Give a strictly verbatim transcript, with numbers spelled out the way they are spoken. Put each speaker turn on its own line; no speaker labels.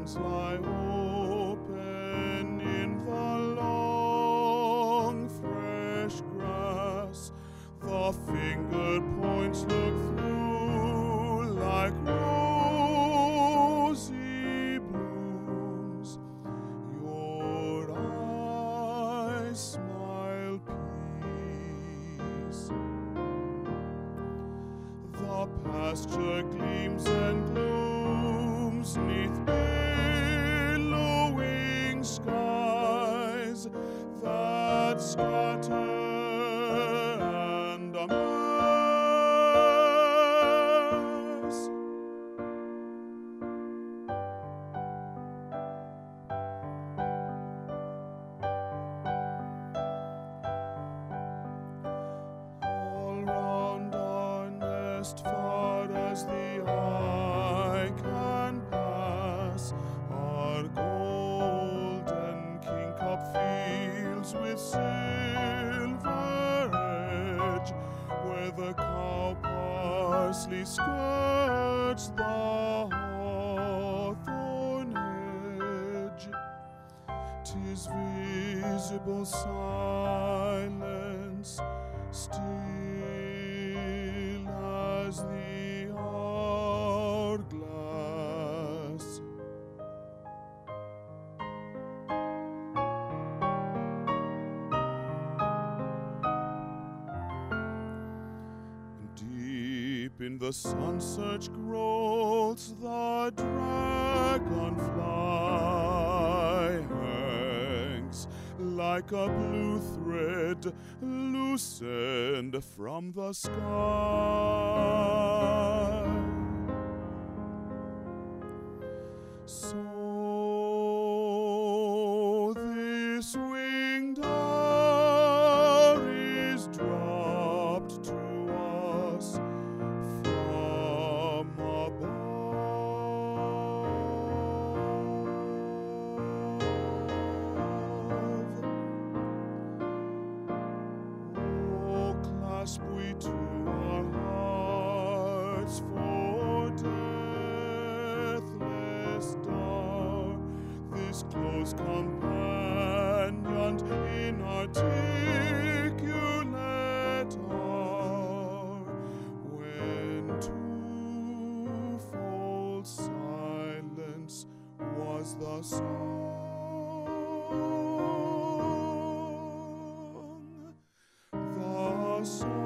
arms lie open in the long, fresh grass. The fingered points look through like rosy blooms. Your eyes smile peace. The pasture gleams and glooms 'neath billowing skies that scatter and amass. All round our nest, far as the eye can pass, are golden kingcup fields with silver edge, where the cow parsley skirts the hawthorn hedge. 'Tis visible silence, still as the hourglass. Deep in the sun-searched growths, the dragonfly hangs like a blue thread loosened from the sky. So this winged hour is dropped to us from above. Oh, clasp we to our hearts, for deathless star, this close companion inarticulate hour, when twofold silence was the song, the song.